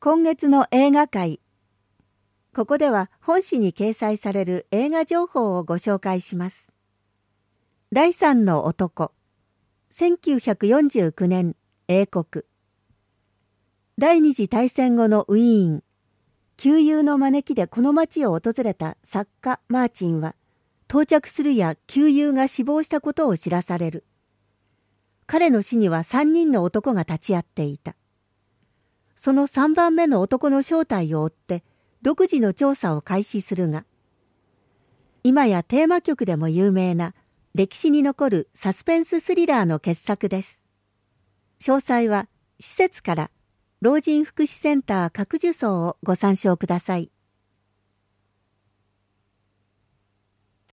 今月の映画会。ここでは本誌に掲載される映画情報をご紹介します。第三の男。1949年、英国。第二次大戦後のウィーン。旧友の招きでこの町を訪れた作家マーチンは、到着するや旧友が死亡したことを知らされる。彼の死には3人の男が立ち会っていた。その3番目の男の正体を追って独自の調査を開始するが、今やテーマ曲でも有名な歴史に残るサスペンススリラーの傑作です。詳細は施設から老人福祉センター各受層をご参照ください。